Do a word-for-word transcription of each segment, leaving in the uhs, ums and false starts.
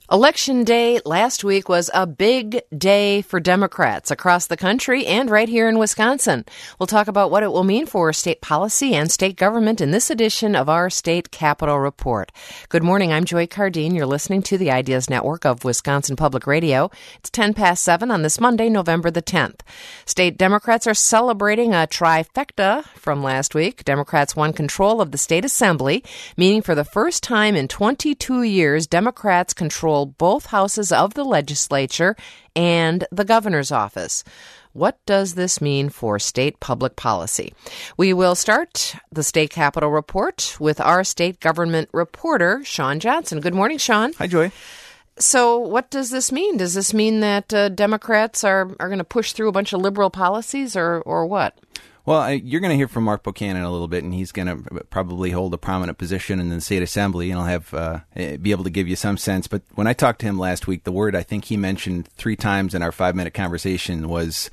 Election day last week was a big day for Democrats across the country and right here in Wisconsin. We'll talk about what it will mean for state policy and state government in this edition of our State Capitol Report. Good morning. I'm Joy Cardine. You're listening to the Ideas Network of Wisconsin Public Radio. It's ten past seven on this Monday, November the tenth. State Democrats are celebrating a trifecta from last week. Democrats won control of the state assembly, meaning for the first time in twenty-two years, Democrats control both houses of the legislature and the governor's office. What does this mean for state public policy? We will start the State Capitol Report with our state government reporter, Sean Johnson. Good morning, Sean. Hi, Joy. So what does this mean? Does this mean that uh, Democrats are, are going to push through a bunch of liberal policies or, or what? Well, I, you're going to hear from Mark Buchanan a little bit, and he's going to probably hold a prominent position in the state assembly, and I'll have uh, be able to give you some sense. But when I talked to him last week, the word I think he mentioned three times in our five-minute conversation was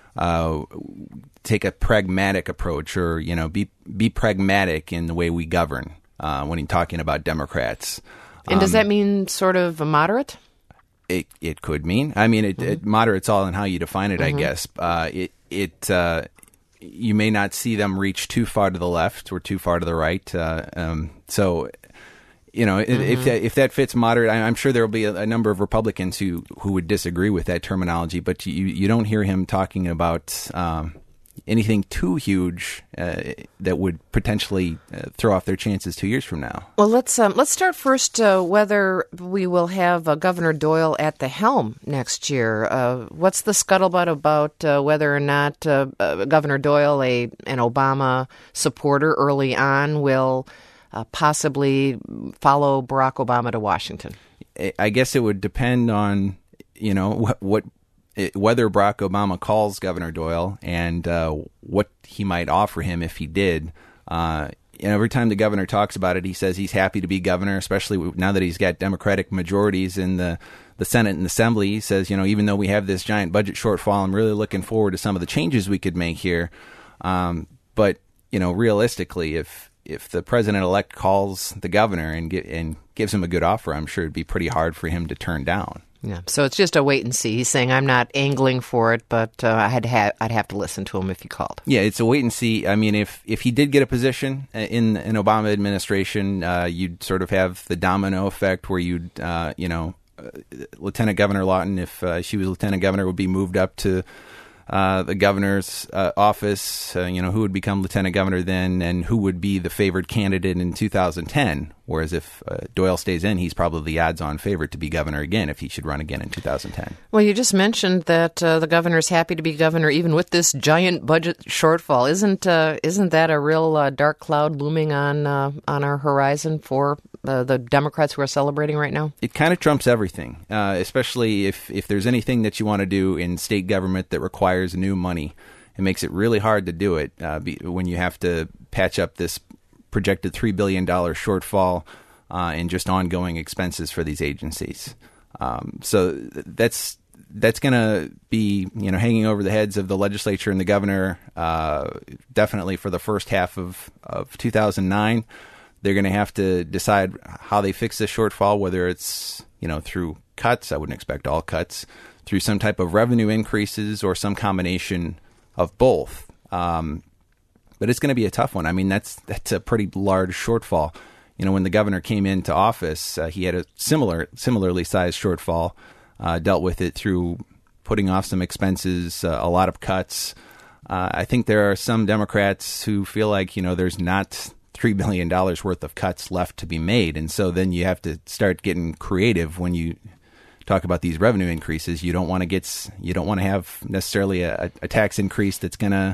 uh, take a pragmatic approach, or you know, be be pragmatic in the way we govern. Uh, when he's talking about Democrats, and um, does that mean sort of a moderate? It it could mean. I mean, it, mm-hmm. it moderate's all in how you define it, mm-hmm. I guess. Uh, it it. Uh, You may not see them reach too far to the left or too far to the right. Uh, um, so, you know, mm-hmm. if that, if that fits moderate, I'm sure there will be a, a number of Republicans who, who would disagree with that terminology. But you, you don't hear him talking about um, anything too huge uh, that would potentially uh, throw off their chances two years from now. Well, let's um, let's start first uh, whether we will have uh, Governor Doyle at the helm next year. Uh, what's the scuttlebutt about uh, whether or not uh, uh, Governor Doyle, a an Obama supporter early on, will uh, possibly follow Barack Obama to Washington? I guess it would depend on, you know, what, what whether Barack Obama calls Governor Doyle and uh, what he might offer him if he did. Uh, and every time the governor talks about it, he says he's happy to be governor, especially now that he's got Democratic majorities in the, the Senate and Assembly. He says, you know, even though we have this giant budget shortfall, I'm really looking forward to some of the changes we could make here. Um, but, you know, realistically, if if the president-elect calls the governor and, gi- and gives him a good offer, I'm sure it'd be pretty hard for him to turn down. Yeah, so it's just a wait and see. He's saying, I'm not angling for it, but uh, I'd, ha- I'd have to listen to him if he called. Yeah, it's a wait and see. I mean, if, if he did get a position in an Obama administration, uh, you'd sort of have the domino effect where you'd, uh, you know, uh, Lieutenant Governor Lawton, if uh, she was Lieutenant Governor, would be moved up to uh, the governor's uh, office. Uh, you know, who would become Lieutenant Governor then, and who would be the favored candidate in two thousand ten? Whereas if uh, Doyle stays in, he's probably the odds-on favorite to be governor again if he should run again in two thousand ten. Well, you just mentioned that uh, the governor's happy to be governor even with this giant budget shortfall. Isn't uh, isn't that a real uh, dark cloud looming on uh, on our horizon for uh, the Democrats who are celebrating right now? It kind of trumps everything, uh, especially if, if there's anything that you want to do in state government that requires new money. It makes it really hard to do it uh, be, when you have to patch up this projected three billion dollars shortfall uh, in just ongoing expenses for these agencies. Um, so that's that's going to be, you know, hanging over the heads of the legislature and the governor uh, definitely for the first half of, of two thousand nine. They're going to have to decide how they fix this shortfall, whether it's, you know, through cuts. I wouldn't expect all cuts, through some type of revenue increases or some combination of both. Um But it's going to be a tough one. I mean, that's that's a pretty large shortfall. You know, when the governor came into office, uh, he had a similar, similarly sized shortfall, uh, dealt with it through putting off some expenses, uh, a lot of cuts. Uh, I think there are some Democrats who feel like, you know, there's not three billion dollars worth of cuts left to be made. And so then you have to start getting creative when you talk about these revenue increases. You don't want to get, you don't want to have necessarily a, a tax increase that's going to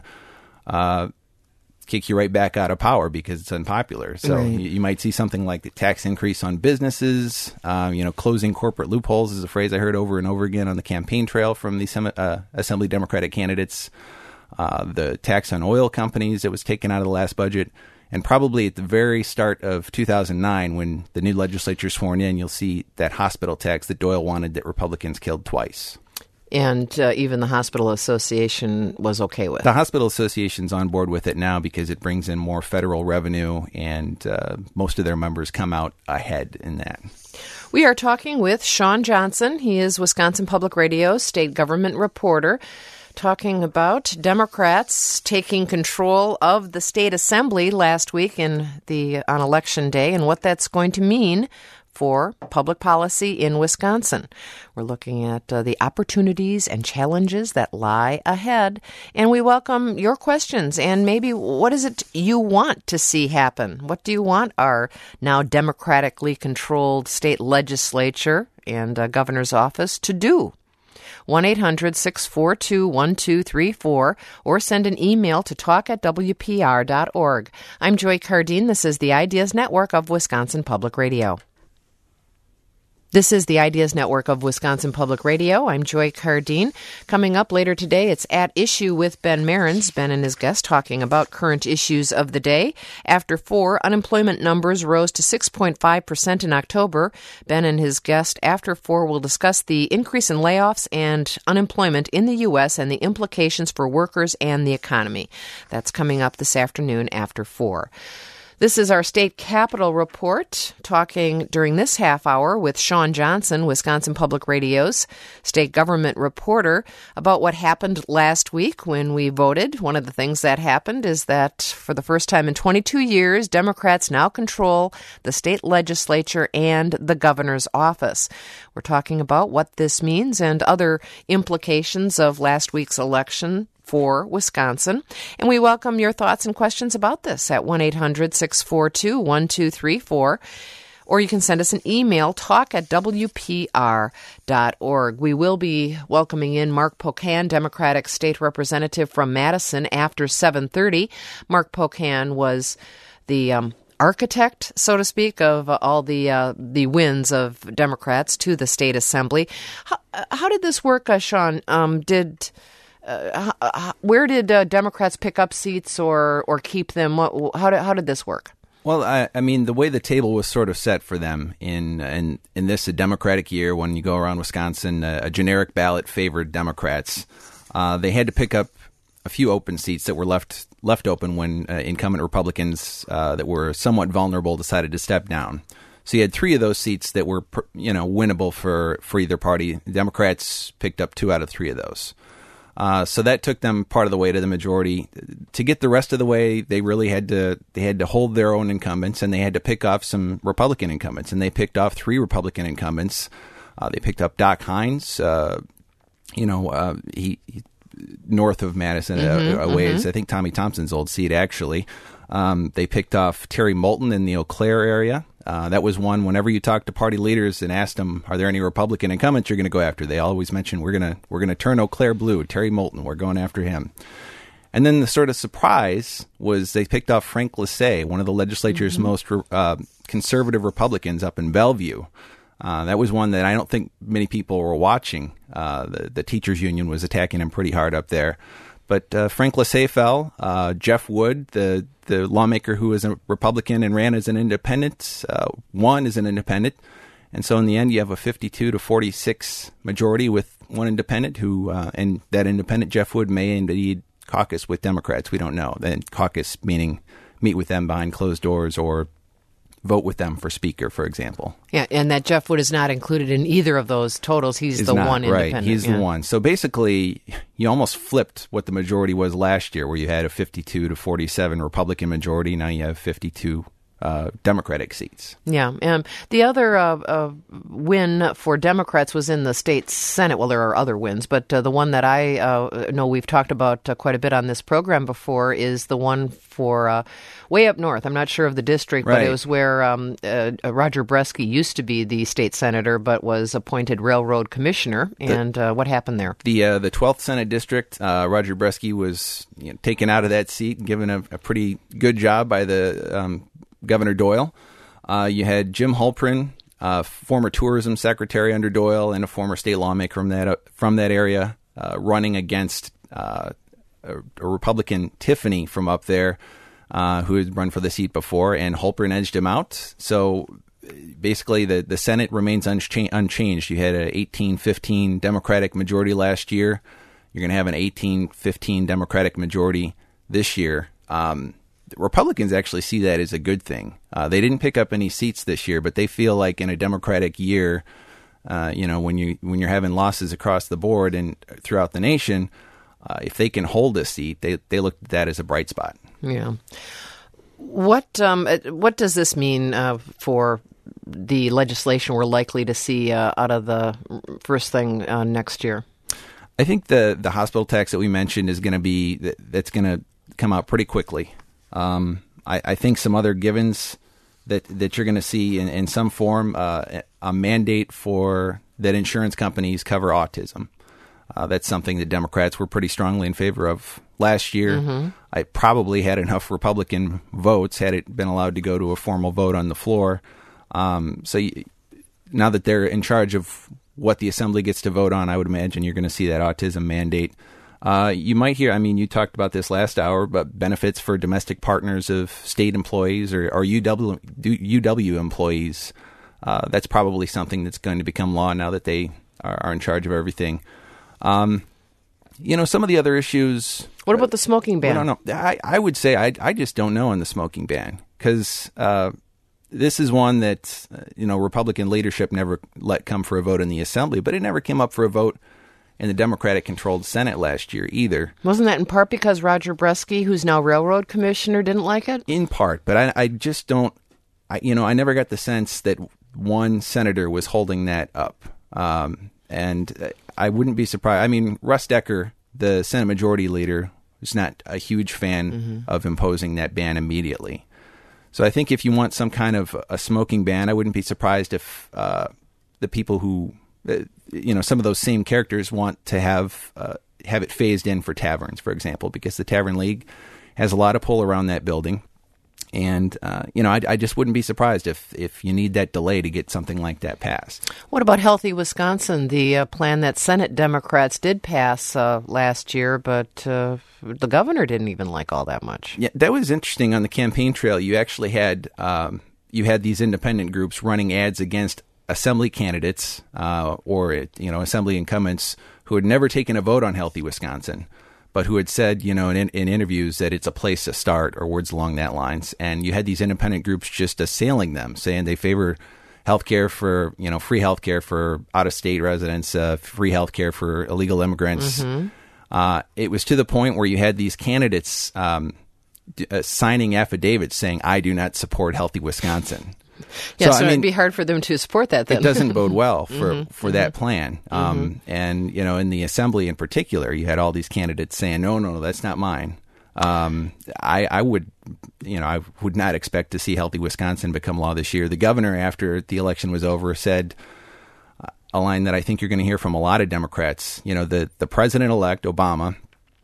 uh, kick you right back out of power because it's unpopular. So right. you, you might see something like the tax increase on businesses. Um, you know, closing corporate loopholes is a phrase I heard over and over again on the campaign trail from the uh, Assembly Democratic candidates. Uh, the tax on oil companies that was taken out of the last budget. And probably at the very start of two thousand nine, when the new legislature is sworn in, you'll see that hospital tax that Doyle wanted that Republicans killed twice. And uh, even the Hospital Association was okay with it. The Hospital Association's on board with it now because it brings in more federal revenue, and uh, most of their members come out ahead in that. We are talking with Shawn Johnson. He is Wisconsin Public Radio's state government reporter, talking about Democrats taking control of the state assembly last week in the on Election Day and what that's going to mean for public policy in Wisconsin. We're looking at uh, the opportunities and challenges that lie ahead, and we welcome your questions and maybe what is it you want to see happen? What do you want our now democratically controlled state legislature and uh, governor's office to do? one eight hundred six four two one two three four or send an email to talk at w p r dot org. I'm Joy Cardine. This is the Ideas Network of Wisconsin Public Radio. This is the Ideas Network of Wisconsin Public Radio. I'm Joy Cardine. Coming up later today, it's At Issue with Ben Marins. Ben and his guest talking about current issues of the day. After four, unemployment numbers rose to six point five percent in October. Ben and his guest after four will discuss the increase in layoffs and unemployment in the U S and the implications for workers and the economy. That's coming up this afternoon after four. This is our State Capitol Report, talking during this half hour with Shawn Johnson, Wisconsin Public Radio's state government reporter, about what happened last week when we voted. One of the things that happened is that for the first time in twenty-two years, Democrats now control the state legislature and the governor's office. We're talking about what this means and other implications of last week's election for Wisconsin. And we welcome your thoughts and questions about this at one eight hundred six four two one two three four. Or you can send us an email, talk at w p r dot org. We will be welcoming in Mark Pocan, Democratic State Representative from Madison, after seven thirty. Mark Pocan was the um, architect, so to speak, of uh, all the uh, the wins of Democrats to the state assembly. How, how did this work, uh, Shawn? Um, did... Uh, where did uh, Democrats pick up seats or, or keep them? What, how did how did this work? Well, I, I mean, the way the table was sort of set for them in in, in this a Democratic year, when you go around Wisconsin, a, a generic ballot favored Democrats. Uh, they had to pick up a few open seats that were left left open when uh, incumbent Republicans uh, that were somewhat vulnerable decided to step down. So you had three of those seats that were, you know, winnable for, for either party. The Democrats picked up two out of three of those. Uh, so that took them part of the way to the majority. To get the rest of the way, they really had to they had to hold their own incumbents, and they had to pick off some Republican incumbents. And they picked off three Republican incumbents. Uh, they picked up Doc Hines, uh, you know, uh, he, he north of Madison, mm-hmm, a, a ways. Mm-hmm. I think Tommy Thompson's old seat, actually. Um, they picked off Terry Moulton in the Eau Claire area. Uh, that was one, whenever you talk to party leaders and ask them, are there any Republican incumbents you're going to go after? They always mention, we're going to we're going to turn Eau Claire blue. Terry Moulton, we're going after him. And then the sort of surprise was they picked off Frank Lessay, one of the legislature's mm-hmm. most uh, conservative Republicans up in Bellevue. Uh, that was one that I don't think many people were watching. Uh, the, the teachers union was attacking him pretty hard up there. But uh, Frank Lessay fell. Uh, Jeff Wood, the the lawmaker who was a Republican and ran as an independent, uh, won as an independent. And so in the end, you have a fifty-two to forty-six majority with one independent who, uh, and that independent, Jeff Wood, may indeed caucus with Democrats. We don't know. Then caucus meaning meet with them behind closed doors or vote with them for speaker, for example. Yeah, and that Jeff Wood is not included in either of those totals. He's is the not, one independent. Right, he's yeah. the one. So basically, you almost flipped what the majority was last year, where you had a fifty-two to forty-seven Republican majority. Now you have fifty-two uh, Democratic seats. Yeah. Um, the other uh, uh, win for Democrats was in the state Senate. Well, there are other wins, but uh, the one that I uh, know we've talked about uh, quite a bit on this program before is the one for uh, way up north. I'm not sure of the district, right. but it was where um, uh, Roger Bresky used to be the state senator, but was appointed railroad commissioner. And the, uh, what happened there? The uh, the twelfth Senate district, uh, Roger Bresky was you know, taken out of that seat and given a, a pretty good job by the um, Governor Doyle. Uh, you had Jim Hulprin, uh, former tourism secretary under Doyle and a former state lawmaker from that uh, from that area, uh, running against uh, a, a Republican, Tiffany, from up there, uh, who had run for the seat before, and Hulprin edged him out. So basically the, the Senate remains uncha- unchanged. You had an eighteen fifteen Democratic majority last year. You're going to have an eighteen fifteen Democratic majority this year. Um, Republicans actually see that as a good thing. Uh, they didn't pick up any seats this year, but they feel like in a Democratic year, uh, you know, when you when you're having losses across the board and throughout the nation, uh, if they can hold a seat, they they look at that as a bright spot. Yeah. What um what does this mean uh, for the legislation we're likely to see uh, out of the first thing uh, next year? I think the the hospital tax that we mentioned is going to be that's going to come out pretty quickly. Um, I, I think some other givens that that you're going to see in, in some form, uh, a mandate for that insurance companies cover autism. Uh, that's something that Democrats were pretty strongly in favor of last year. Mm-hmm. I probably had enough Republican votes had it been allowed to go to a formal vote on the floor. Um, so you, now that they're in charge of what the assembly gets to vote on, I would imagine you're going to see that autism mandate. Uh, you might hear, I mean, you talked about this last hour, but benefits for domestic partners of state employees or, or U W, U W employees. Uh, that's probably something that's going to become law now that they are, are in charge of everything. Um, you know, some of the other issues. What about the smoking ban? I don't know. I, I would say I, I just don't know on the smoking ban because uh, this is one that, uh, you know, Republican leadership never let come for a vote in the assembly, but it never came up for a vote in the Democratic-controlled Senate last year either. Wasn't that in part because Roger Bresky, who's now railroad commissioner, didn't like it? In part, but I, I just don't, I, you know, I never got the sense that one senator was holding that up. Um, and I wouldn't be surprised. I mean, Russ Decker, the Senate Majority Leader, was not a huge fan mm-hmm. of imposing that ban immediately. So I think if you want some kind of a smoking ban, I wouldn't be surprised if uh, the people who... Uh, you know, some of those same characters want to have uh, have it phased in for taverns, for example, because the Tavern League has a lot of pull around that building. And, uh, you know, I, I just wouldn't be surprised if, if you need that delay to get something like that passed. What about Healthy Wisconsin, the uh, plan that Senate Democrats did pass uh, last year, but uh, the governor didn't even like all that much? Yeah, that was interesting. On the campaign trail, you actually had um, you had these independent groups running ads against assembly candidates uh, or, you know, assembly incumbents who had never taken a vote on Healthy Wisconsin, but who had said, you know, in, in interviews that it's a place to start or words along that lines. And you had these independent groups just assailing them, saying they favor health care for, you know, free health care for out-of-state residents, uh, free health care for illegal immigrants. Mm-hmm. Uh, it was to the point where you had these candidates um, d- uh, signing affidavits saying, I do not support Healthy Wisconsin. Yeah, so, so I mean, it'd be hard for them to support that then. It doesn't bode well for, mm-hmm, for mm-hmm. that plan. Um, mm-hmm. And, you know, in the assembly in particular, you had all these candidates saying, no, no, that's not mine. Um, I, I would, you know, I would not expect to see Healthy Wisconsin become law this year. The governor, after the election was over, said uh, a line that I think you're going to hear from a lot of Democrats. You know, the, the president-elect, Obama,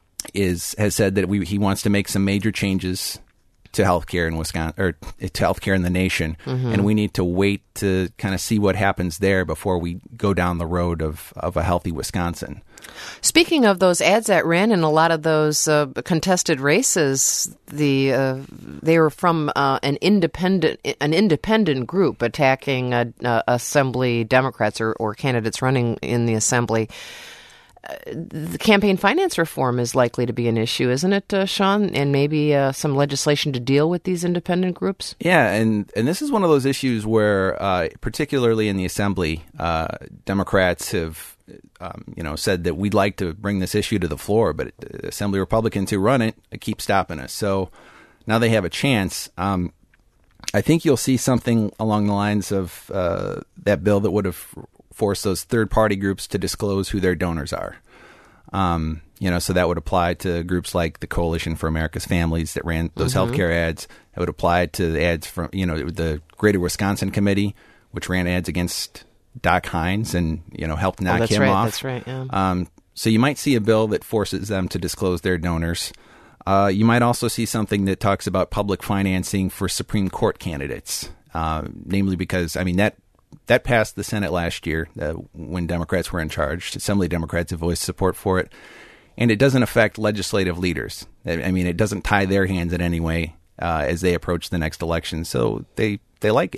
is has said that we, he wants to make some major changes to healthcare in Wisconsin, or to healthcare in the nation, mm-hmm. and we need to wait to kind of see what happens there before we go down the road of, of a healthy Wisconsin. Speaking of those ads that ran in a lot of those uh, contested races, the uh, they were from uh, an independent an independent group attacking uh, uh, assembly Democrats or, or candidates running in the assembly. Uh, the campaign finance reform is likely to be an issue, isn't it, uh, Sean? And maybe uh, some legislation to deal with these independent groups? Yeah, and, and this is one of those issues where, uh, particularly in the assembly, uh, Democrats have um, you know, said that we'd like to bring this issue to the floor, but the assembly Republicans who run it keep stopping us. So now they have a chance. Um, I think you'll see something along the lines of uh, that bill that would have forced those third-party groups to disclose who their donors are. Um, you know, so that would apply to groups like the Coalition for America's Families that ran those mm-hmm. healthcare ads. It would apply to the ads from, you know, the Greater Wisconsin Committee, which ran ads against Doc Hines and, you know, helped knock oh, that's him right, off. That's right, yeah. Um, so you might see a bill that forces them to disclose their donors. Uh, you might also see something that talks about public financing for Supreme Court candidates, uh, namely because, I mean, that that passed the Senate last year uh, when Democrats were in charge. Assembly Democrats have voiced support for it. And it doesn't affect legislative leaders. I mean, it doesn't tie their hands in any way uh, as they approach the next election. So they, they like it.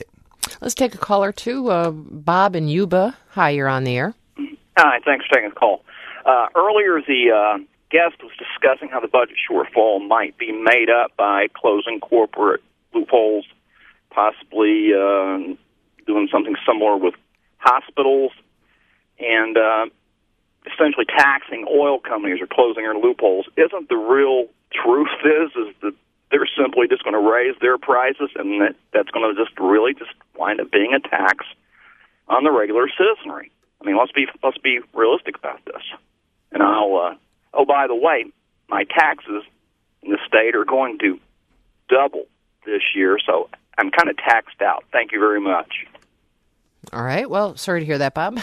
Let's take a call or two. Uh, Bob in Yuba. Hi, you're on the air. Hi, thanks for taking the call. Uh, earlier, the uh, guest was discussing how the budget shortfall might be made up by closing corporate loopholes, possibly uh, doing something similar with hospitals, and uh, essentially taxing oil companies or closing their loopholes. Isn't the real truth is is that they're simply just going to raise their prices, and that, that's going to just really just wind up being a tax on the regular citizenry? I mean, let's be let's be realistic about this. And I'll uh, oh, by the way, my taxes in the state are going to double this year, so I'm kind of taxed out. Thank you very much. All right. Well, sorry to hear that, Bob.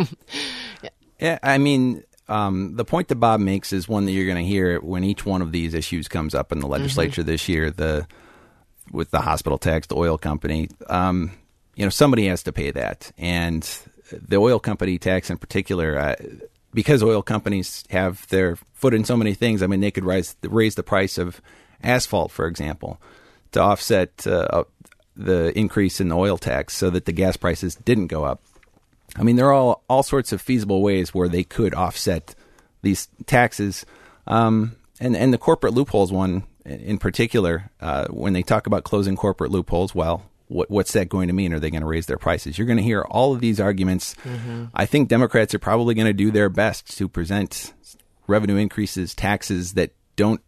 Yeah, I mean, um, the point that Bob makes is one that you're going to hear when each one of these issues comes up in the legislature mm-hmm. this year. The with the hospital tax, the oil company, um, you know, somebody has to pay that, and the oil company tax in particular, uh, because oil companies have their foot in so many things. I mean, they could rise raise the price of asphalt, for example, to offset uh, the increase in the oil tax, so that the gas prices didn't go up. I mean, there are all, all sorts of feasible ways where they could offset these taxes. Um, and, and the corporate loopholes one in particular, uh, when they talk about closing corporate loopholes, well, what, what's that going to mean? Are they going to raise their prices? You're going to hear all of these arguments. Mm-hmm. I think Democrats are probably going to do their best to present revenue increases, taxes that don't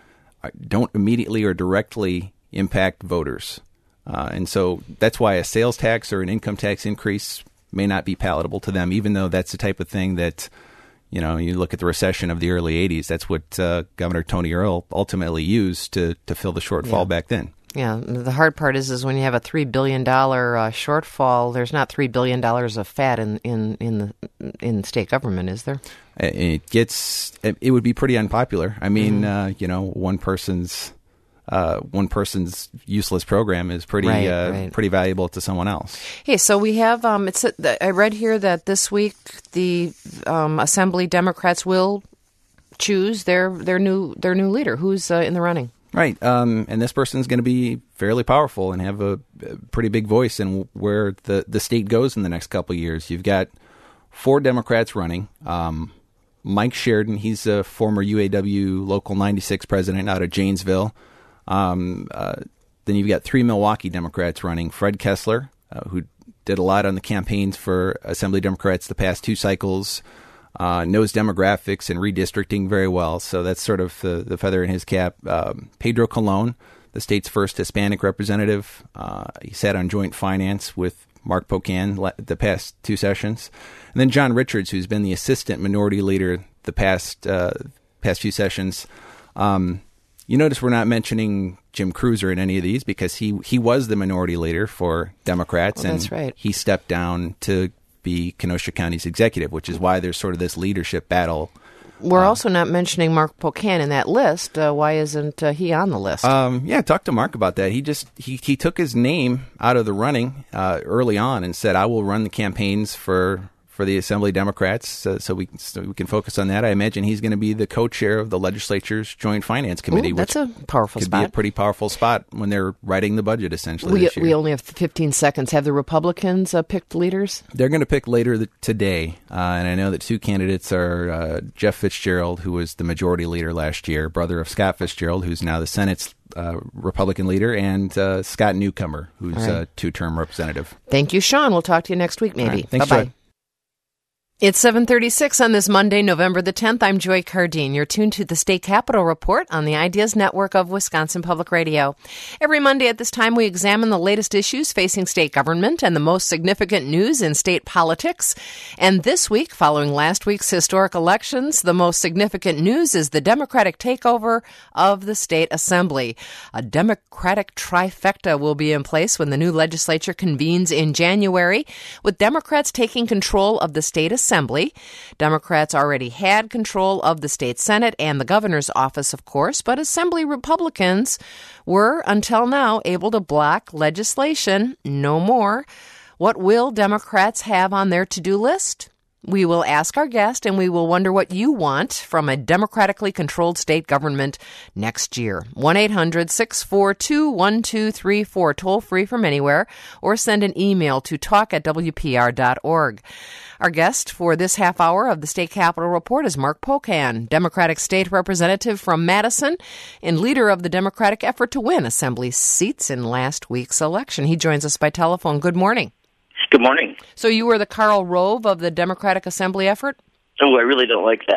don't immediately or directly impact voters. Uh, and so that's why a sales tax or an income tax increase may not be palatable to them, even though that's the type of thing that, you know, you look at the recession of the early eighties, that's what uh, Governor Tony Earl ultimately used to, to fill the shortfall yeah. back then. Yeah, the hard part is is when you have a three billion dollars uh, shortfall, there's not three billion dollars of fat in, in, in, the, in state government, is there? It gets, it would be pretty unpopular. I mean, mm-hmm. uh, you know, one person's Uh, one person's useless program is pretty right, uh, right. pretty valuable to someone else. Hey, so we have. Um, it's. I read here that this week the um, Assembly Democrats will choose their their new their new leader. Who's uh, in the running? Right, um, and this person's going to be fairly powerful and have a, a pretty big voice in where the, the state goes in the next couple of years. You've got four Democrats running. Um, Mike Sheridan, he's a former U A W Local ninety-six president out of Janesville. Um, uh, then you've got three Milwaukee Democrats running. Fred Kessler, uh, who did a lot on the campaigns for Assembly Democrats the past two cycles, uh, knows demographics and redistricting very well. So that's sort of the, the feather in his cap. Um, Pedro Colon, the state's first Hispanic representative. Uh, he sat on joint finance with Mark Pocan the past two sessions. And then John Richards, who's been the assistant minority leader the past, uh, past few sessions. Um, You notice we're not mentioning Jim Cruiser in any of these because he, he was the minority leader for Democrats. Oh, and that's right. He stepped down to be Kenosha County's executive, which is why there's sort of this leadership battle. We're um, also not mentioning Mark Pocan in that list. Uh, why isn't uh, he on the list? Um, yeah, talk to Mark about that. He just he, he took his name out of the running uh, early on and said, I will run the campaigns for for the Assembly Democrats, uh, so we so we can focus on that. I imagine he's going to be the co-chair of the legislature's Joint Finance Committee, Ooh, that's which a powerful could spot. be a pretty powerful spot when they're writing the budget, essentially. We, this year. we only have fifteen seconds. Have the Republicans uh, picked leaders? They're going to pick later th- today, uh, and I know that two candidates are uh, Jeff Fitzgerald, who was the majority leader last year, brother of Scott Fitzgerald, who's now the Senate's uh, Republican leader, and uh, Scott Newcomer, who's a right. uh, two-term representative. Thank you, Sean. We'll talk to you next week, maybe. Right. Thanks, Bye-bye. Joy. It's seven thirty-six on this Monday, November the tenth. I'm Joy Cardine. You're tuned to the State Capitol Report on the Ideas Network of Wisconsin Public Radio. Every Monday at this time, we examine the latest issues facing state government and the most significant news in state politics. And this week, following last week's historic elections, the most significant news is the Democratic takeover of the state assembly. A Democratic trifecta will be in place when the new legislature convenes in January, with Democrats taking control of the state assembly. Assembly. Democrats already had control of the state Senate and the governor's office, of course, but Assembly Republicans were, until now, able to block legislation. No more. What will Democrats have on their to-do list? We will ask our guest, and we will wonder what you want from a democratically controlled state government next year. one eight hundred six four two one two three four, toll free from anywhere, or send an email to talk at w p r dot org. Our guest for this half hour of the State Capitol Report is Mark Pocan, Democratic State Representative from Madison and leader of the Democratic effort to win Assembly seats in last week's election. He joins us by telephone. Good morning. Good morning. So you were the Karl Rove of the Democratic Assembly effort? Oh, I really don't like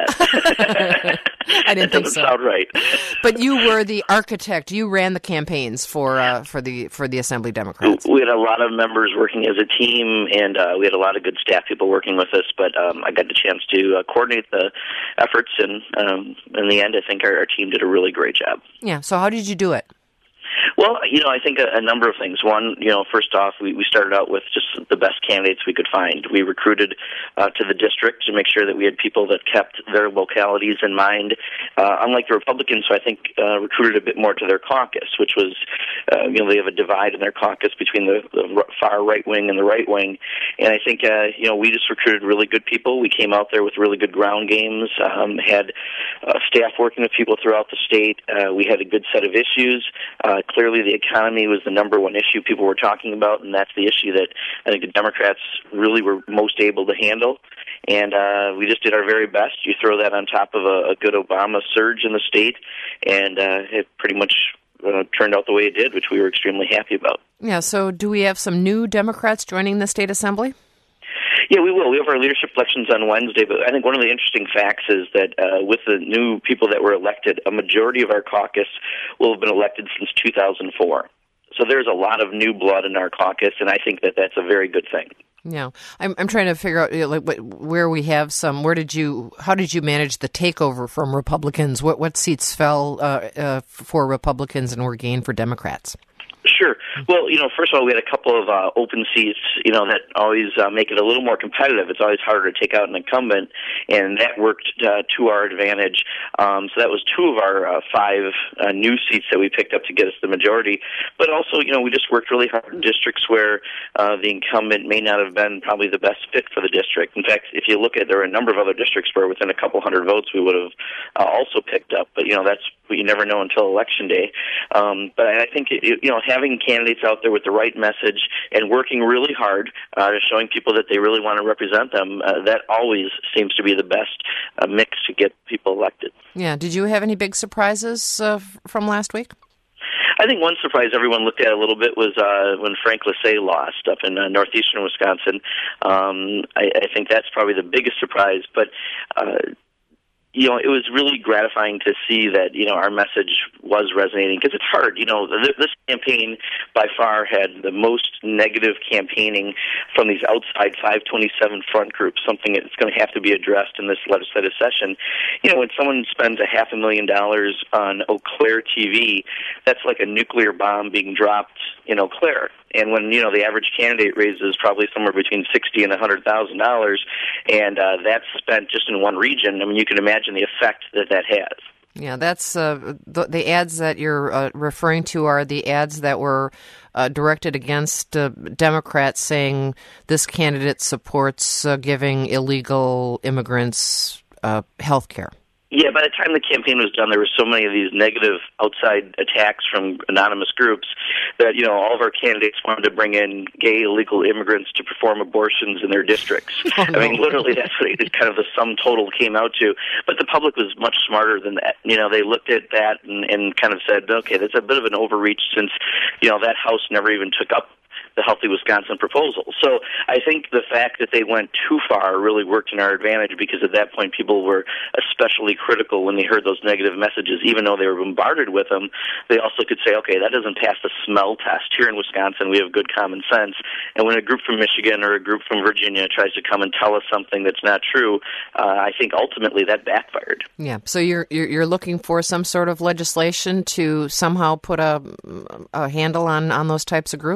that. I didn't that think doesn't so. sound right. But you were the architect. You ran the campaigns for uh, for the for the Assembly Democrats. We had a lot of members working as a team, and uh, we had a lot of good staff people working with us. But um, I got the chance to uh, coordinate the efforts, and um, in the end, I think our, our team did a really great job. Yeah. So how did you do it? Well, you know, I think a, a number of things. One, you know, first off, we, we started out with just the best candidates we could find. We recruited uh, to the district to make sure that we had people that kept their localities in mind. Uh, unlike the Republicans, who I think uh, recruited a bit more to their caucus, which was, uh, you know, they have a divide in their caucus between the, the far right wing and the right wing. And I think, uh, you know, we just recruited really good people. We came out there with really good ground games, um, had uh, staff working with people throughout the state. Uh, we had a good set of issues. Uh, Clearly, the economy was the number one issue people were talking about, and that's the issue that I think the Democrats really were most able to handle. And uh, we just did our very best. You throw that on top of a, a good Obama surge in the state, and uh, it pretty much uh, turned out the way it did, which we were extremely happy about. Yeah, so do we have some new Democrats joining the state assembly? Yeah, we will. We have our leadership elections on Wednesday, but I think one of the interesting facts is that uh, with the new people that were elected, a majority of our caucus will have been elected since two thousand four. So there's a lot of new blood in our caucus, and I think that that's a very good thing. Yeah, I'm I'm trying to figure out, you know, like, where we have some. Where did you? How did you manage the takeover from Republicans? What what seats fell uh, uh, for Republicans and were gained for Democrats? Sure. Well, you know, first of all, we had a couple of uh, open seats, you know, that always uh, make it a little more competitive. It's always harder to take out an incumbent, and that worked uh, to our advantage. Um, so that was two of our uh, five uh, new seats that we picked up to get us the majority. But also, you know, we just worked really hard in districts where uh, the incumbent may not have been probably the best fit for the district. In fact, if you look at, there are a number of other districts where within a couple hundred votes we would have uh, also picked up. But, you know, that's what you never know until Election Day. Um, but I think, you know, having candidates out there with the right message and working really hard, uh, showing people that they really want to represent them, uh, that always seems to be the best uh, mix to get people elected. Yeah. Did you have any big surprises uh, from last week? I think one surprise everyone looked at a little bit was uh, when Frank Lassay lost up in uh, northeastern Wisconsin. Um, I, I think that's probably the biggest surprise, but uh, you know, it was really gratifying to see that, you know, our message was resonating, because it's hard. You know, th- this campaign by far had the most negative campaigning from these outside five twenty-seven front groups, something that's going to have to be addressed in this legislative session. You know, when someone spends a half a million dollars on Eau Claire T V, that's like a nuclear bomb being dropped in Eau Claire. And when, you know, the average candidate raises probably somewhere between sixty and a hundred thousand dollars, and uh, that's spent just in one region, I mean, you can imagine the effect that that has. Yeah, that's uh, the, the ads that you're uh, referring to are the ads that were uh, directed against uh, Democrats, saying this candidate supports uh, giving illegal immigrants uh, health care. Yeah, by the time the campaign was done, there were so many of these negative outside attacks from anonymous groups that, you know, all of our candidates wanted to bring in gay illegal immigrants to perform abortions in their districts. Oh, no. I mean, literally, that's what it, kind of the sum total came out to. But the public was much smarter than that. You know, they looked at that and, and kind of said, okay, that's a bit of an overreach since, you know, that House never even took up the Healthy Wisconsin proposal. So I think the fact that they went too far really worked in our advantage, because at that point people were especially critical when they heard those negative messages. Even though they were bombarded with them, they also could say, okay, that doesn't pass the smell test. Here in Wisconsin, we have good common sense. And when a group from Michigan or a group from Virginia tries to come and tell us something that's not true, uh, I think ultimately that backfired. Yeah. So you're, you're you're looking for some sort of legislation to somehow put a, a handle on, on those types of groups?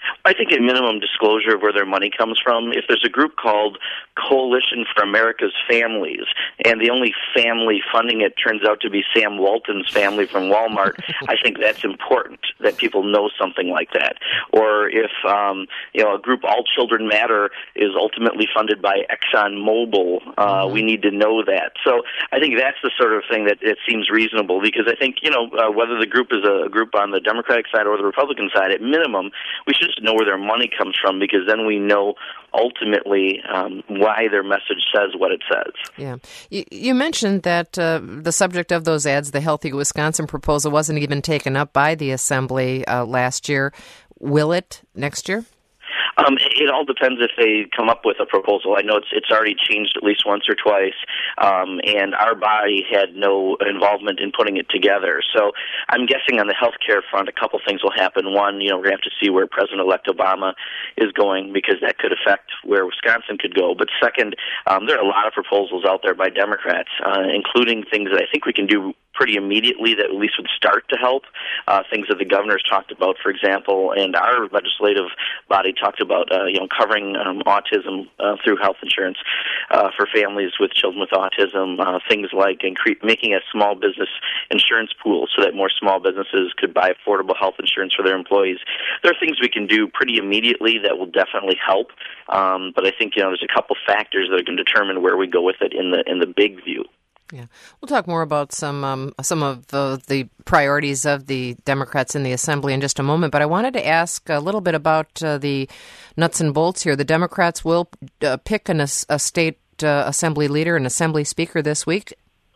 I think at minimum disclosure of where their money comes from. If there's a group called Coalition for America's Families, and the only family funding it turns out to be Sam Walton's family from Walmart, I think that's important that people know something like that. Or if um, you know a group, All Children Matter, is ultimately funded by ExxonMobil, uh, mm-hmm. we need to know that. So I think that's the sort of thing that it seems reasonable, because I think you know uh, whether the group is a group on the Democratic side or the Republican side, at minimum, we should just know where their money comes from, because then we know ultimately um, why their message says what it says. Yeah. You, you mentioned that uh, the subject of those ads, the Healthy Wisconsin proposal, wasn't even taken up by the Assembly uh, last year. Will it next year? Um, it all depends if they come up with a proposal. I know it's it's already changed at least once or twice, um, and our body had no involvement in putting it together. So I'm guessing on the health care front, a couple things will happen. One, you know, we're going to have to see where President-elect Obama is going, because that could affect where Wisconsin could go. But second, um, there are a lot of proposals out there by Democrats, uh, including things that I think we can do pretty immediately that at least would start to help, uh, things that the governor's talked about, for example, and our legislative body talked about, uh, you know, covering um, autism uh, through health insurance uh, for families with children with autism, uh, things like incre- making a small business insurance pool so that more small businesses could buy affordable health insurance for their employees. There are things we can do pretty immediately that will definitely help, um, but I think, you know, there's a couple factors that are going to determine where we go with it in the in the big view. Yeah, we'll talk more about some um, some of the, the priorities of the Democrats in the Assembly in just a moment, but I wanted to ask a little bit about uh, the nuts and bolts here. The Democrats will uh, pick an, a state uh, Assembly leader, an Assembly Speaker this week,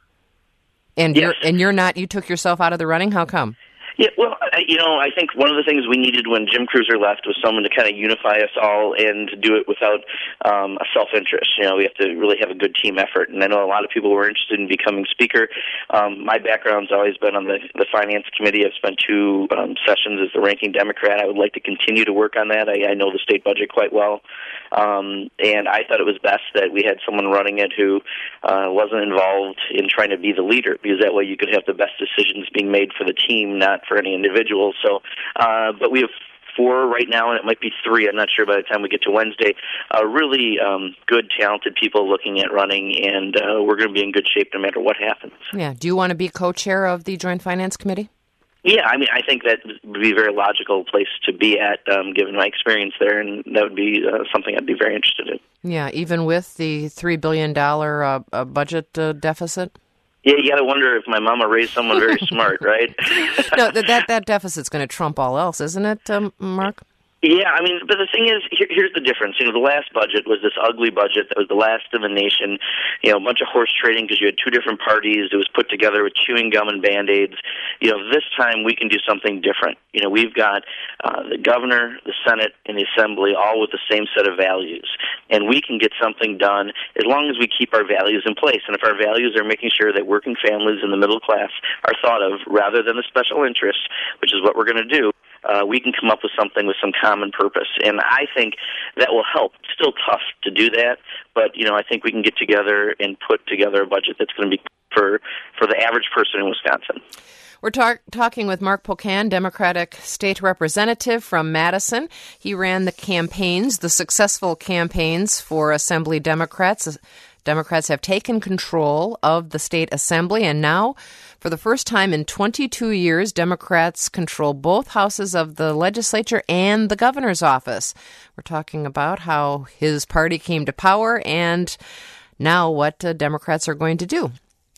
and yes. you're and you're not. You took yourself out of the running. How come? Yeah, well, you know, I think one of the things we needed when Jim Cruiser left was someone to kind of unify us all and to do it without um, a self-interest. You know, we have to really have a good team effort, and I know a lot of people were interested in becoming Speaker. Um, my background's always been on the, the Finance Committee. I've spent two um, sessions as the ranking Democrat. I would like to continue to work on that. I, I know the state budget quite well, um, and I thought it was best that we had someone running it who uh, wasn't involved in trying to be the leader, because that way you could have the best decisions being made for the team, not for any individual. So, uh, but we have four right now, and it might be three. I'm not sure by the time we get to Wednesday. Uh, really um, good, talented people looking at running, and uh, we're going to be in good shape no matter what happens. Yeah. Do you want to be co-chair of the Joint Finance Committee? Yeah, I mean, I think that would be a very logical place to be at, um, given my experience there, and that would be uh, something I'd be very interested in. Yeah, even with the three billion dollars uh, uh, budget uh, deficit? Yeah, you got to wonder if my mama raised someone very smart, right? No, that that deficit's going to trump all else, isn't it, um, Mark? Yeah, I mean, but the thing is, here, here's the difference. You know, the last budget was this ugly budget that was the last in the nation. You know, a bunch of horse trading because you had two different parties. It was put together with chewing gum and Band-Aids. You know, this time we can do something different. You know, we've got uh, the governor, the Senate, and the Assembly all with the same set of values. And we can get something done as long as we keep our values in place. And if our values are making sure that working families and the middle class are thought of rather than the special interests, which is what we're going to do, Uh, we can come up with something with some common purpose. And I think that will help. It's still tough to do that, but, you know, I think we can get together and put together a budget that's going to be for, for the average person in Wisconsin. We're talk- talking with Mark Pocan, Democratic State Representative from Madison. He ran the campaigns, the successful campaigns for Assembly Democrats. Democrats have taken control of the state assembly, and now, for the first time in twenty-two years, Democrats control both houses of the legislature and the governor's office. We're talking about how his party came to power and now what uh, Democrats are going to do.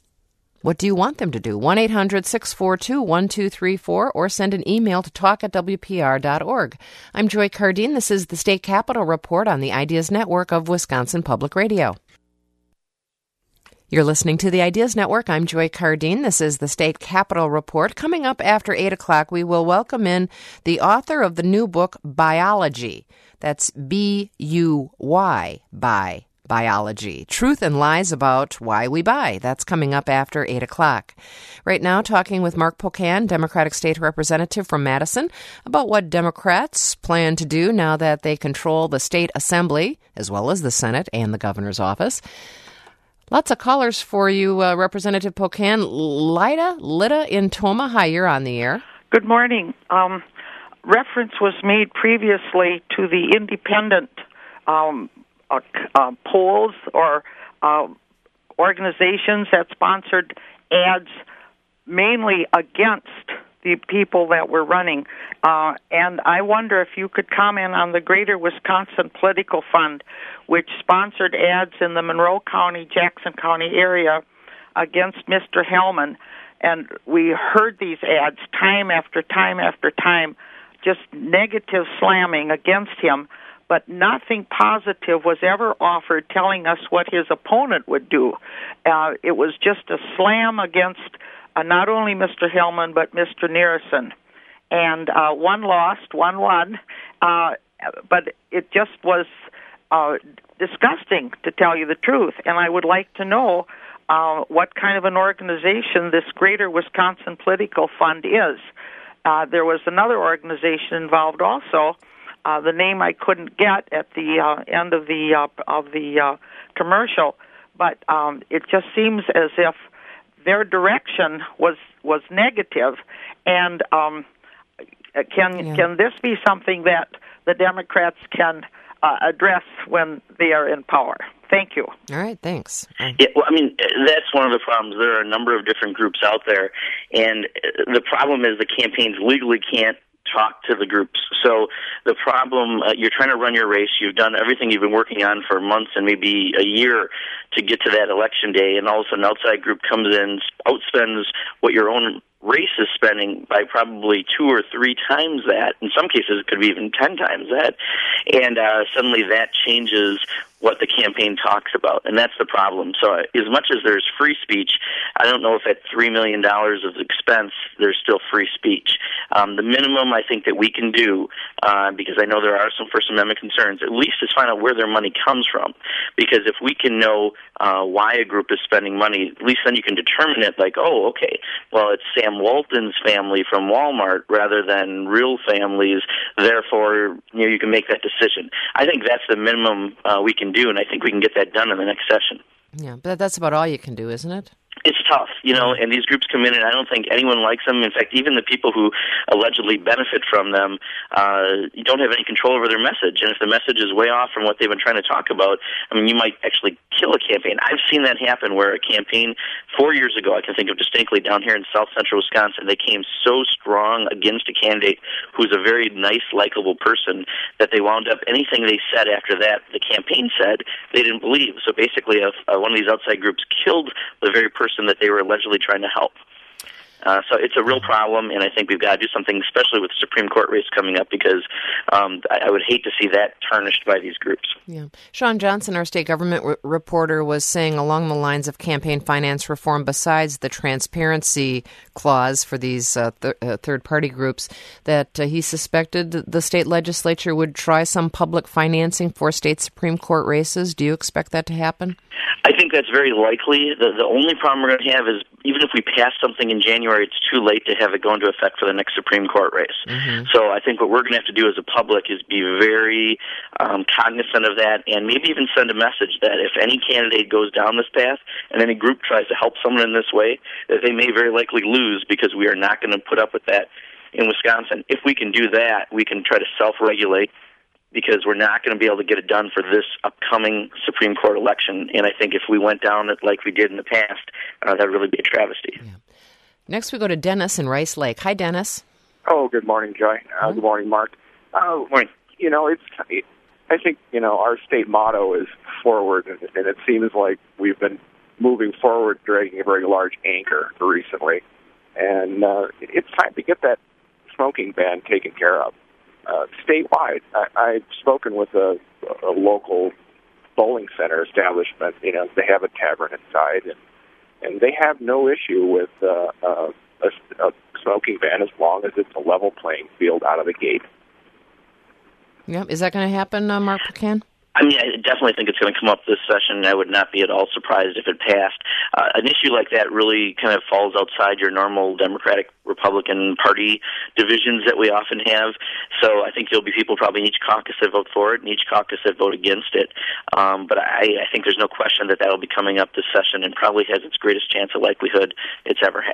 What do you want them to do? one eight hundred six four two one two three four or send an email to talk at w p r dot org. I'm Joy Cardine. This is the State Capitol Report on the Ideas Network of Wisconsin Public Radio. You're listening to the Ideas Network. I'm Joy Cardine. This is the State Capitol Report. Coming up after eight o'clock, we will welcome in the author of the new book, Buyology. That's B U Y, buy, biology. Truth and lies about why we buy. That's coming up after eight o'clock. Right now, talking with Mark Pocan, Democratic State Representative from Madison, about what Democrats plan to do now that they control the state assembly, as well as the Senate and the governor's office. Lots of callers for you, uh, Representative Pocan. Lida, Lida in Tomah. Hi, you're on the air. Good morning. Um, reference was made previously to the independent um, uh, uh, polls or uh, organizations that sponsored ads mainly against the people that were running. Uh, and I wonder if you could comment on the Greater Wisconsin Political Fund, which sponsored ads in the Monroe County, Jackson County area against Mister Hellman. And we heard these ads time after time after time, just negative slamming against him, but nothing positive was ever offered telling us what his opponent would do. Uh, it was just a slam against uh, not only Mister Hellman, but Mister Nearson. And uh, one lost, one won, uh, but it just was uh, disgusting, to tell you the truth. And I would like to know uh, what kind of an organization this Greater Wisconsin Political Fund is. Uh, there was another organization involved also. Uh, the name I couldn't get at the uh, end of the uh, of the uh, commercial, but um, it just seems as if their direction was was negative. And um, can yeah. can this be something that the Democrats can uh, address when they are in power? Thank you. All right, thanks. Yeah, well, I mean, that's one of the problems. There are a number of different groups out there, and the problem is the campaigns legally can't talk to the groups. So the problem, uh, you're trying to run your race, you've done everything you've been working on for months and maybe a year to get to that election day, and all of a sudden an outside group comes in, outspends what your own race is spending by probably two or three times that. In some cases, it could be even ten times that. And uh, suddenly that changes what the campaign talks about, and that's the problem. So as much as there's free speech, I don't know if at three million dollars of expense, there's still free speech. Um, the minimum I think that we can do, uh, because I know there are some First Amendment concerns, at least is find out where their money comes from. Because if we can know uh, why a group is spending money, at least then you can determine it like, oh, okay, well, it's Sam Walton's family from Walmart rather than real families, therefore, you know, you can make that decision. I think that's the minimum uh, we can do, and I think we can get that done in the next session. Yeah, but that's about all you can do, isn't it? It's tough, you know, and these groups come in, and I don't think anyone likes them. In fact, even the people who allegedly benefit from them uh, don't have any control over their message. And if the message is way off from what they've been trying to talk about, I mean, you might actually kill a campaign. I've seen that happen where a campaign four years ago, I can think of distinctly, down here in south central Wisconsin, they came so strong against a candidate who's a very nice, likable person that they wound up, anything they said after that, the campaign said, they didn't believe. So basically, a, a, one of these outside groups killed the very person that they were allegedly trying to help. Uh, so it's a real problem, and I think we've got to do something, especially with the Supreme Court race coming up, because um, I, I would hate to see that tarnished by these groups. Yeah. Sean Johnson, our state government r- reporter, was saying along the lines of campaign finance reform, besides the transparency clause for these uh, th- uh, third-party groups, that uh, he suspected the state legislature would try some public financing for state Supreme Court races. Do you expect that to happen? I think that's very likely. The, the only problem we're going to have is even if we pass something in January, it's too late to have it go into effect for the next Supreme Court race. Mm-hmm. So I think what we're going to have to do as a public is be very um, cognizant of that, and maybe even send a message that if any candidate goes down this path and any group tries to help someone in this way, that they may very likely lose, because we are not going to put up with that in Wisconsin. If we can do that, we can try to self-regulate, because we're not going to be able to get it done for this upcoming Supreme Court election. And I think if we went down it like we did in the past, uh, that would really be a travesty. Yeah. Next, we go to Dennis in Rice Lake. Hi, Dennis. Oh, good morning, Joy. Uh, mm-hmm. Good morning, Mark. Uh, Good morning. You know, it's. I think, you know, our state motto is forward, and, and it seems like we've been moving forward, dragging a very large anchor recently. And uh, it's time to get that smoking ban taken care of. Uh, statewide, I, I've spoken with a, a local bowling center establishment. You know, they have a tavern inside, and, and they have no issue with uh, uh, a, a smoking ban as long as it's a level playing field out of the gate. Yeah, is that going to happen, uh, Mark Buchan? I mean, I definitely think it's going to come up this session. I would not be at all surprised if it passed. Uh, an issue like that really kind of falls outside your normal Democratic-Republican Party divisions that we often have. So I think there'll be people probably in each caucus that vote for it and each caucus that vote against it. Um, but I, I think there's no question that that will be coming up this session and probably has its greatest chance of likelihood it's ever had.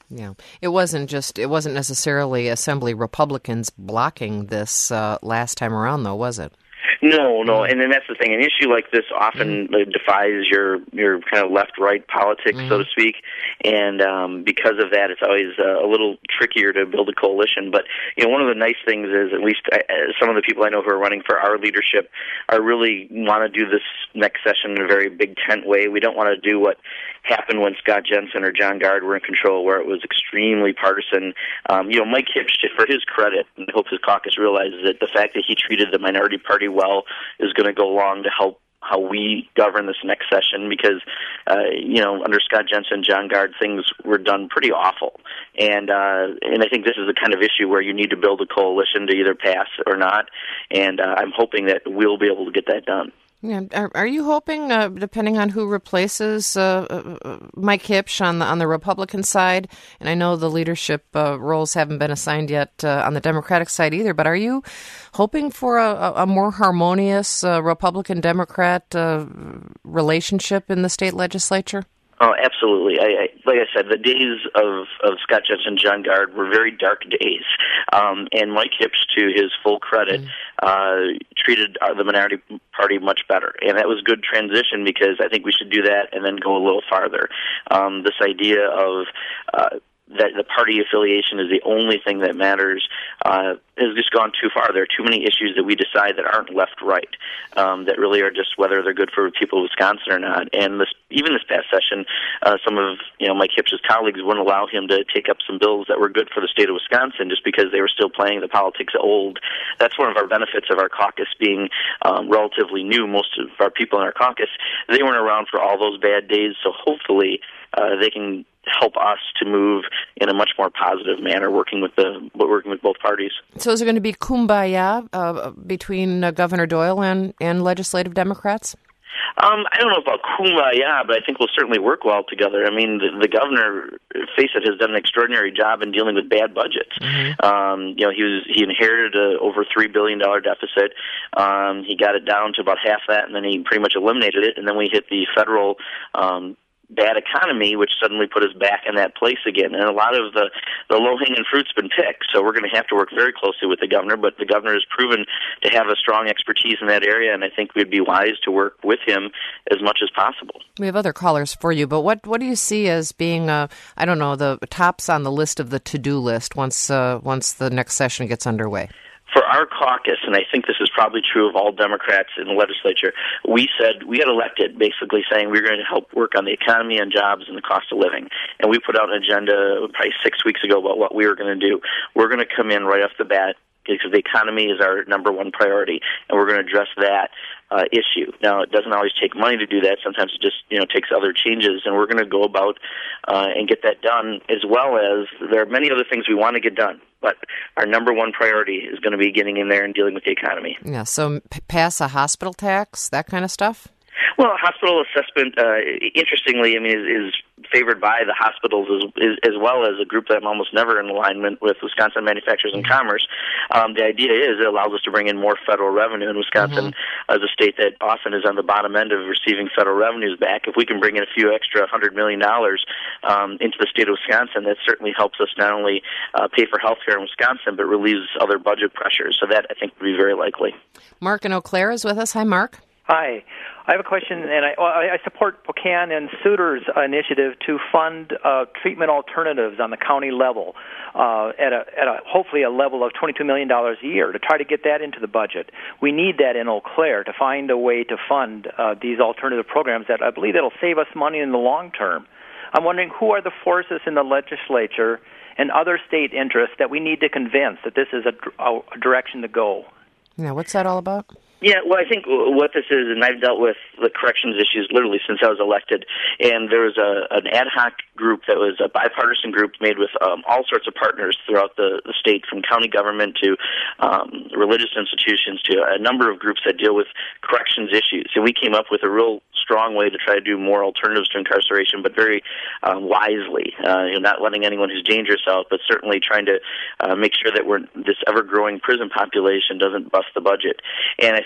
Yeah, it wasn't just, it wasn't necessarily Assembly Republicans blocking this uh, last time around, though, was it? No, no, and then that's the thing. An issue like this often mm. like, defies your your kind of left-right politics, mm. so to speak, and um, because of that, it's always uh, a little trickier to build a coalition. But you know, one of the nice things is, at least uh, some of the people I know who are running for our leadership are really want to do this next session in a very big tent way. We don't want to do what happened when Scott Jensen or John Gard were in control, where it was extremely partisan. Um, you know, Mike Hips, for his credit, and I hope his caucus realizes it, the fact that he treated the minority party well is going to go along to help how we govern this next session, because, uh, you know, under Scott Jensen, John Gard, things were done pretty awful. And uh, and I think this is the kind of issue where you need to build a coalition to either pass or not, and uh, I'm hoping that we'll be able to get that done. Yeah, are, are you hoping, uh, depending on who replaces uh, uh, Mike Hipsch on the on the Republican side, and I know the leadership uh, roles haven't been assigned yet uh, on the Democratic side either, but are you hoping for a, a more harmonious uh, Republican-Democrat uh, relationship in the state legislature? Oh, absolutely. I, I, like I said, the days of, of Scott Jensen, John Gard were very dark days. Um, and Mike Hipsch, to his full credit, mm. uh, treated uh, the minority party much better. And that was good transition, because I think we should do that and then go a little farther. Um, this idea of uh, that the party affiliation is the only thing that matters uh, has just gone too far. There are too many issues that we decide that aren't left-right, um, that really are just whether they're good for people of Wisconsin or not. And this, even this past session, uh, some of you know Mike Hipsch's colleagues wouldn't allow him to take up some bills that were good for the state of Wisconsin just because they were still playing the politics of old. That's one of our benefits of our caucus being um, relatively new. Most of our people in our caucus, they weren't around for all those bad days, so hopefully uh, they can help us to move in a much more positive manner, working with the working with both parties. So is there going to be kumbaya uh, between uh, Governor Doyle and, and legislative Democrats? Um, I don't know about kumbaya, but I think we'll certainly work well together. I mean, the, the governor, face it, has done an extraordinary job in dealing with bad budgets. Mm-hmm. Um, you know, he was he inherited a over three billion dollar deficit. Um, he got it down to about half that, and then he pretty much eliminated it. And then we hit the federal Um, bad economy, which suddenly put us back in that place again. And a lot of the, the low-hanging fruit's been picked, so we're going to have to work very closely with the governor, but the governor has proven to have a strong expertise in that area, and I think we'd be wise to work with him as much as possible. We have other callers for you, but what, what do you see as being, uh, I don't know, the tops on the list of the to-do list once uh, once the next session gets underway? For our caucus, and I think this is probably true of all Democrats in the legislature, we said, we got elected basically saying we were going to help work on the economy and jobs and the cost of living. And we put out an agenda probably six weeks ago about what we were going to do. We're going to come in right off the bat, because the economy is our number one priority, and we're going to address that uh, issue. Now, it doesn't always take money to do that. Sometimes it just, you know, takes other changes, and we're going to go about uh, and get that done, as well as there are many other things we want to get done. But our number one priority is going to be getting in there and dealing with the economy. Yeah, so p- pass a hospital tax, that kind of stuff? Well, hospital assessment, uh, interestingly, I mean, is, is favored by the hospitals as, is, as well as a group that I'm almost never in alignment with, Wisconsin Manufacturers and Commerce. Um, the idea is it allows us to bring in more federal revenue, and Wisconsin mm-hmm. is a state that often is on the bottom end of receiving federal revenues back. If we can bring in a few extra one hundred million dollars um, into the state of Wisconsin, that certainly helps us not only uh, pay for health care in Wisconsin, but relieves other budget pressures. So that, I think, would be very likely. Mark in Eau Claire is with us. Hi, Mark. Hi. I have a question, and I, well, I support Pocan and Souter's initiative to fund uh, treatment alternatives on the county level uh, at a at a hopefully a level of twenty-two million dollars a year to try to get that into the budget. We need that in Eau Claire to find a way to fund uh, these alternative programs that I believe that'll save us money in the long term. I'm wondering who are the forces in the legislature and other state interests that we need to convince that this is a, a direction to go. Yeah, what's that all about? Yeah, well, I think what this is, and I've dealt with the corrections issues literally since I was elected, and there was a, an ad hoc group that was a bipartisan group made with um, all sorts of partners throughout the, the state, from county government to um, religious institutions to a number of groups that deal with corrections issues. And we came up with a real strong way to try to do more alternatives to incarceration, but very um, wisely, uh, you know, not letting anyone who's dangerous out, but certainly trying to uh, make sure that we're, this ever-growing prison population doesn't bust the budget. And I think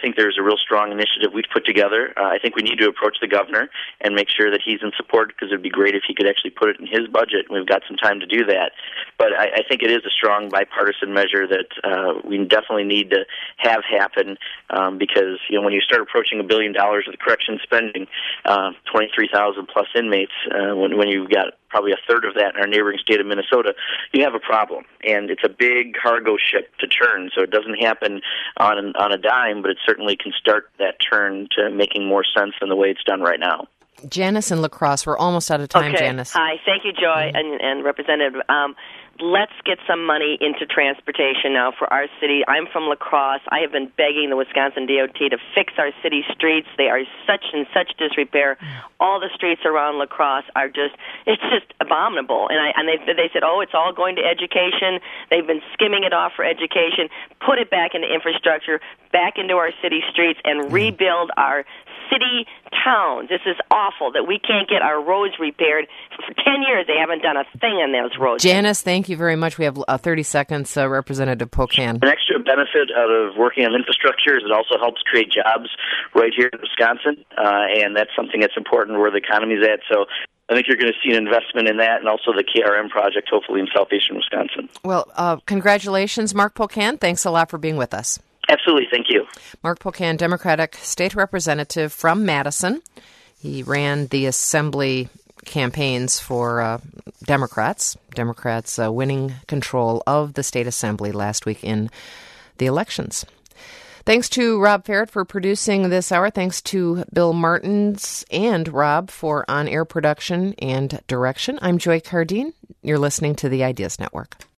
think there's a real strong initiative we've put together. Uh, I think we need to approach the governor and make sure that he's in support, because it would be great if he could actually put it in his budget, and we've got some time to do that. But I, I think it is a strong bipartisan measure that uh, we definitely need to have happen, um, because, you know, when you start approaching a billion dollars of the correction spending, uh, twenty-three thousand plus inmates, uh, when, when you've got probably a third of that in our neighboring state of Minnesota, you have a problem. And it's a big cargo ship to turn, so it doesn't happen on, on a dime, but it certainly can start that turn to making more sense than the way it's done right now. Janice and La Crosse, we're almost out of time, okay. Janice. Hi, thank you, Joy, mm-hmm. and, and Representative. Um, let's get some money into transportation now for our city. I'm from La Crosse. I have been begging the Wisconsin D O T to fix our city streets. They are such in such disrepair. All the streets around La Crosse are just, it's just abominable. And I and they they said, oh, it's all going to education. They've been skimming it off for education. Put it back into infrastructure, back into our city streets, and rebuild our city towns. This is awful that we can't get our roads repaired. For ten years, they haven't done a thing on those roads. Janice, thank you very much. We have uh, thirty seconds. Uh, Representative Pocan. An extra benefit out of working on infrastructure is it also helps create jobs right here in Wisconsin, uh, and that's something that's important where the economy's at. So I think you're going to see an investment in that, and also the K R M project, hopefully in southeastern Wisconsin. Well, uh, congratulations, Mark Pocan. Thanks a lot for being with us. Absolutely. Thank you. Mark Pocan, Democratic State Representative from Madison. He ran the Assembly campaigns for uh, Democrats, Democrats uh, winning control of the state Assembly last week in the elections. Thanks to Rob Ferret for producing this hour. Thanks to Bill Martins and Rob for on-air production and direction. I'm Joy Cardine. You're listening to the Ideas Network.